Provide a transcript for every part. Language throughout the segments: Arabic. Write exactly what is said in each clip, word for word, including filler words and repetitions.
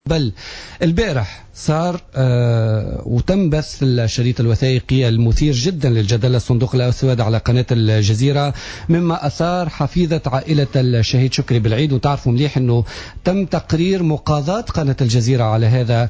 بل البارح صار آه وتم بث الشريط الوثائقي المثير جدا للجدل الصندوق الأسود على قناة الجزيرة، مما أثار حفيظة عائلة الشهيد شكري بالعيد. وتعرفوا مليح أنه تم تقرير مقاضاة قناة الجزيرة على هذا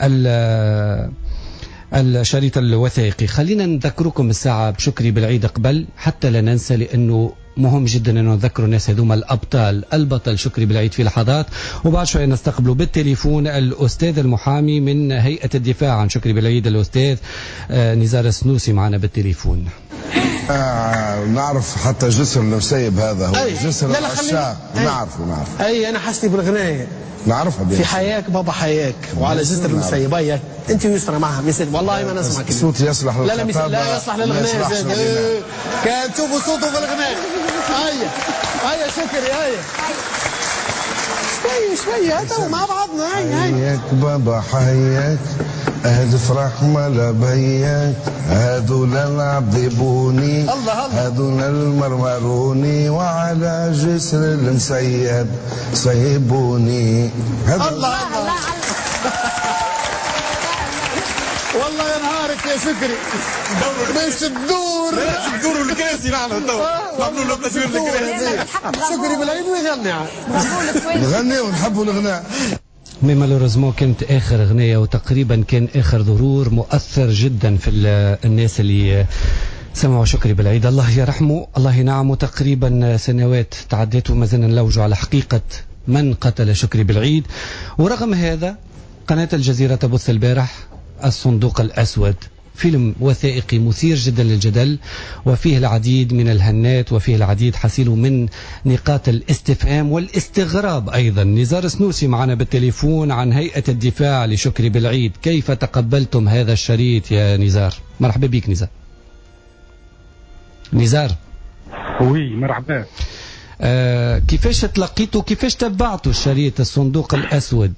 الشريط الوثائقي. خلينا نذكركم الساعة بشكري بالعيد قبل حتى لا ننسى، لأنه مهم جدا أن نذكر الناس هذوما الأبطال. البطل شكري بالعيد في لحظات، وبعد شوية نستقبلوا بالتليفون الأستاذ المحامي من هيئة الدفاع عن شكري بالعيد، الأستاذ نزار السنوسي معنا بالتليفون. آه نعرف حتى جسر المسيب هذا هو جسر العشاق، نعرفه نعرف. أي أنا حسني بالغناية نعرفها في حياك بابا حياك وعلى جسر المسيب. أي أنت يسرى معها مثل والله ما نسمع كلمة صوت يصلح لا لا مثل لا يصلح للغناية زين. ايه. كان تشوفوا صوته في الغناية. هيا هيا شكري هيا شوي شوي هاتوا مع بعضنا. هيا حياك بابا حياك اهل فرح ملا بياك هذول العذبوني هذول المرمروني وعلى جسر المسيب صيبوني. الله الله والله يا نهارك يا شكري مش الدور مش الدور والكراسي نحن تو نعملوا له تصوير الكراسي. شكري بالعيد ويغني نغني ونحبوا الغناء. مي مالوريزمون كانت آخر أغنية، وتقريبا كان آخر ظهور مؤثر جدا في الناس اللي سمعوا شكري بالعيد. الله يرحمه الله ينعمه. تقريبا سنوات تعدت وما زلنا نلوج على حقيقة من قتل شكري بالعيد. ورغم هذا قناة الجزيرة تبث البارح الصندوق الأسود، فيلم وثائقي مثير جدا للجدل، وفيه العديد من الهنات وفيه العديد حصيل من نقاط الاستفهام والاستغراب أيضا. نزار سنوسي معنا بالتليفون عن هيئة الدفاع لشكري بالعيد. كيف تقبلتم هذا الشريط يا نزار؟ مرحبا بك نزار. نزار وي مرحبا. آه كيفاش تلقيتوا كيفاش تبعتوا الشريط الصندوق الأسود؟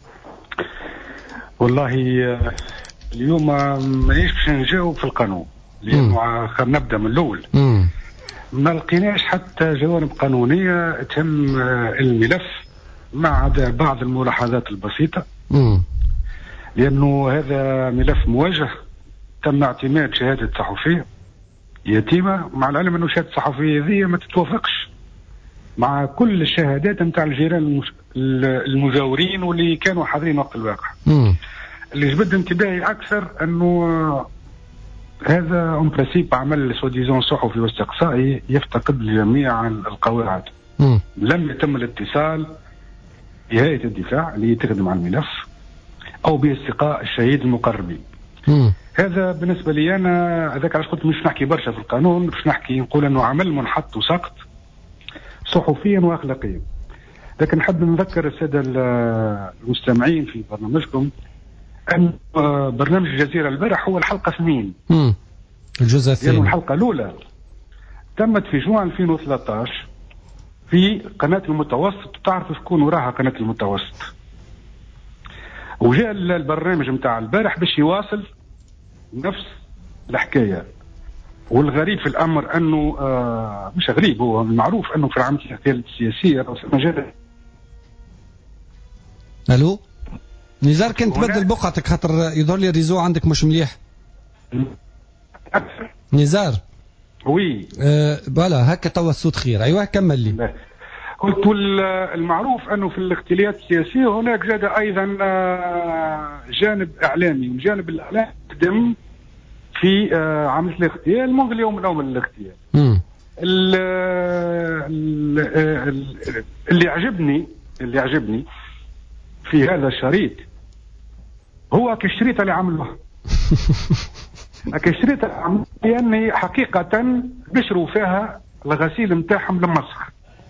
والله اليوم مانيش باش نجاوب في القانون، لانه خلينا نبدا من الاول. مم. ما لقيناش حتى جوانب قانونيه تهم الملف، ما عدا بعض الملاحظات البسيطه. مم. لانه هذا ملف موجه، تم اعتماد شهاده صحفيه يتيمه، مع العلم انه شهاده الصحفيه هذه ما تتوافقش مع كل الشهادات نتاع الجيران المجاورين واللي كانوا حاضرين وقت الواقع. مم. اللي جبد انتباهي اكثر انه هذا اون برينسيپ عمل سوديزون صحفي واستقصائي يفتقد لجميع القواعد. مم. لم يتم الاتصال بهيئه الدفاع اللي تخدم على الملف او باستقاء الشهيد المقربين. مم. هذا بالنسبه لي انا هذاك علاش قلت مش نحكي برشا في القانون، باش نحكي نقول انه عمل منحط وسقط صحفيا واخلاقيا. لكن نحب نذكر الساده المستمعين في برنامجكم أن برنامج الجزيرة البارح هو الحلقة اثنين. امم الجزء الثاني. لأنه الحلقة الأولى تمت في جوان ألفين وثلاثة عشر في قناة المتوسط، تعرف شكون وراها قناة المتوسط. وجاء البرنامج متاع البارح باش يواصل نفس الحكاية. والغريب في الأمر أنه آه مش غريب، هو المعروف أنه في العملية السياسية مجال. ألو نزار كنت تبدل بقعتك خاطر يظهر لي الريزو عندك مش مليح. نزار وي أه بلا هكا توا الصوت خير. ايوه كمل لي. قلت المعروف انه في الاختلافات السياسيه هناك زاد ايضا جانب اعلامي، والجانب الاعلامي يخدم في عمليه الاغتيال منذ اليوم الاول من الاغتيال. اللي عجبني اللي عجبني في هذا الشريط هو كالشريط اللي عملوه كالشريط اللي عملوه لأن حقيقة بشروا فيها الغسيل متاعهم لمصر.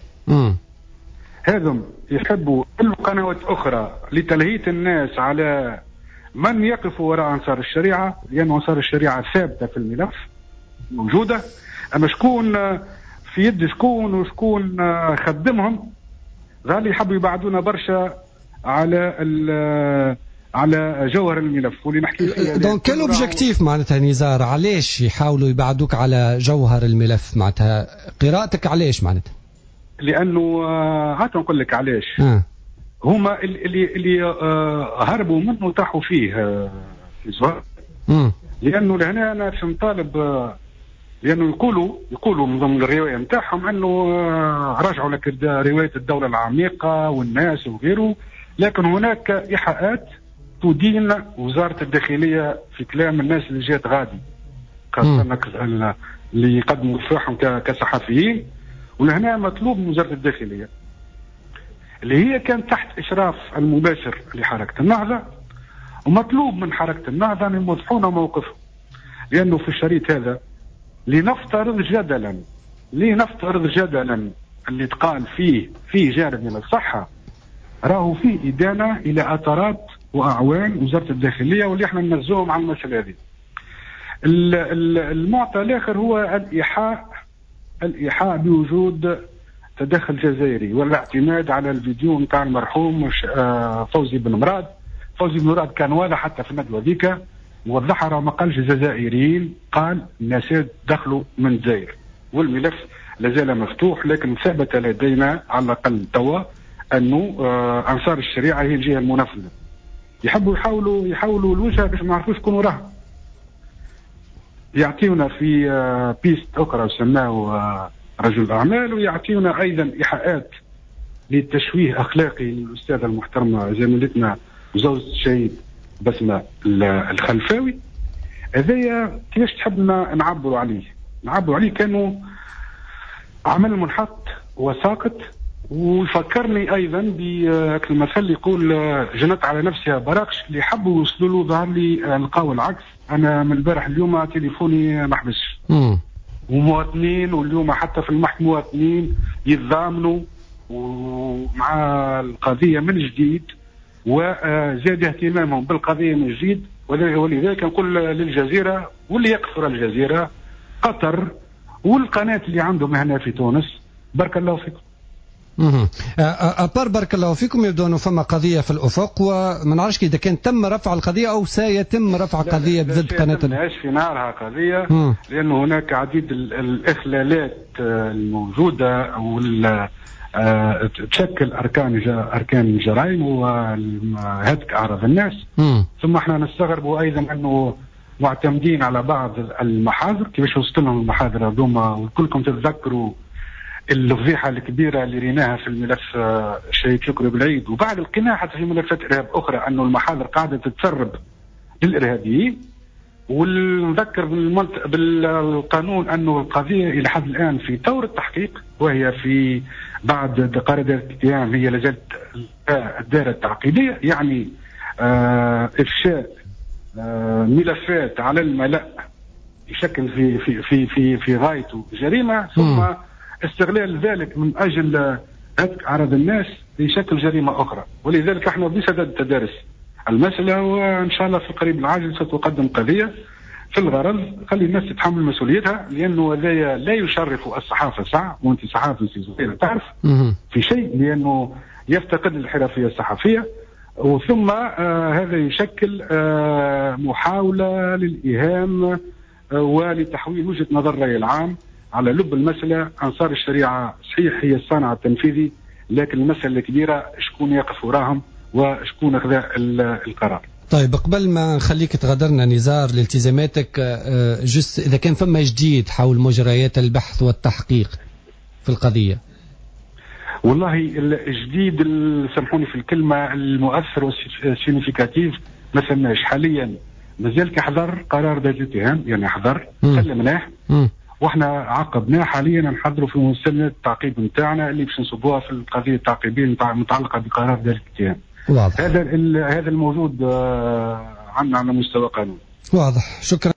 هذم يحبوا القنوات أخرى لتلهية الناس على من يقف وراء أنصار الشريعة، لأن أنصار الشريعة ثابتة في الملف موجودة، أما شكون في يد شكون وشكون خدمهم غالي يحبوا يبعدونا برشا على على جوهر الملف واللي نحكي فيه. دونك كل اوبجيكتيف معناتها نزار، علاش يحاولوا يبعدوك على جوهر الملف؟ معناتها قراءتك علاش معناتها؟ لانه هات نقول لك علاش. آه. هما اللي اللي آه هربوا منه وطاحوا فيه آه في زهر. لانه لهنا انا في مطالب آه لانه يقولوا يقولوا من ضمن الروايه نتاعهم انه آه رجعوا لك روايه الدوله العميقه والناس وغيره، لكن هناك ايحاءات تدين وزاره الداخليه في كلام الناس اللي جات غادي، خاصه اللي يقدموا دفاعهم كصحفيين. ولهنا مطلوب من وزاره الداخليه اللي هي كانت تحت إشراف المباشر لحركة النهضة، ومطلوب من حركة النهضة أن يوضحون موقفهم. لأنه في الشريط هذا لنفترض جدلا لنفترض جدلا اللي تقال فيه فيه جانب من الصحة، راهو فيه إدانة إلى أطرات وأعوان وزارة الداخلية، واللي احنا ننزوهم على المسألة هذه. المعطى الآخر هو الإيحاء الإيحاء بوجود تدخل جزائري والاعتماد على الفيديو نتاع المرحوم فوزي بن مراد. فوزي بن مراد كان واضح حتى في الندوه ذيك، وضحها راه ما قالش الجزائريين، قال الناس دخلوا من الجزائر، والملف لازال مفتوح. لكن ثبت لدينا على الاقل توا انه انصار الشريعه هي الجهه المنفذه. يحبوا يحاولوا يحاولوا الوجهه باش ما نعرفوش شكون راه. يعطيونا في بيست اخرى وسماه رجل أعمال، ويعطينا أيضا إيحاءات للتشويه أخلاقي للأستاذة المحترمة زميلتنا زوجة الشهيد بسمة الخلفاوي. هذايا كيفاش تحبنا نعبروا عليه نعبروا عليه كانوا عمل منحط وساقط. ويفكرني أيضا بالمثل يقول جنت على نفسها براقش، اللي حبوا يوصلوا له ظهر لي لقاو العكس. أنا من البارح اليوم تليفوني ما حبسش، ومواطنين واليوم حتى في المحكمة مواطنين يتضامنوا ومع القضية من جديد، وزاد اهتمامهم بالقضية من جديد. ولذلك نقول للجزيرة واللي يقصر الجزيرة قطر والقناة اللي عندهم هنا في تونس، بارك الله فيكم. أبار بارك الله فيكم. يبدو أنه فما قضية في الأفق، وما نعرفش إذا كان تم رفع القضية أو سيتم رفع قضية بضد قناة. لا في نارها قضية، لأنه هناك عديد الإخلالات الموجودة وال تشكل أركان أركان الجرائم وهتك أعراض الناس. م. ثم احنا نستغرب أيضا أنه معتمدين على بعض المحاضر. كيفاش وصلت لهم المحاضر هذوما؟ وكلكم تتذكروا الفضيحة الكبيرة اللي ريناها في الملف الشهيد شكري بالعيد، وبعد القناع حتى في ملفات إرهاب أخرى أنه المحاضر قاعدة تتسرب للإرهابيين. ونذكر بالقانون أنه القضية إلى حد الآن في طور التحقيق، وهي في بعد قرار دائرة الاتهام هي لازالت الدائرة التعقيدية، يعني آه إفشاء آه ملفات على الملأ يشكل في في في في, في غايته جريمة، ثم م. استغلال ذلك من أجل هتك أعراض الناس بشكل جريمة أخرى. ولذلك احنا بصدد تدارس المسألة، وإن شاء الله في القريب العاجل ستقدم قضية في الغرض خلي الناس تتحمل مسؤوليتها، لأنه هذا لا يشرف الصحافة ساعة، وأنت صحافي زين تعرف في شيء، لأنه يفتقد الحرفية الصحفية. وثم آه هذا يشكل آه محاولة للإيهام آه ولتحويل وجهة نظر الرأي العام على لب المسألة. أنصار الشريعة صحيح هي الصانع التنفيذي، لكن المسألة الكبيرة شكون يقف وراهم وشكون أخذ القرار. طيب قبل ما نخليك تغادرنا نزار لالتزاماتك، جس إذا كان فما جديد حول مجريات البحث والتحقيق في القضية. والله الجديد سامحوني في الكلمة المؤثر والسينيفيكاتيف ما سماش حاليا، مازال كحضر قرار دائرة الاتهام، يعني حضر سلمناه واحنا عقبناه. حاليا نحضروا في مسلسل التعقيب نتاعنا اللي باش نصبوها في القضيه التعقيبيه المتعلقه بقرار دائرة الاتهام. هذا هذا الموجود عندنا على مستوى قانون. واضح. شكرا.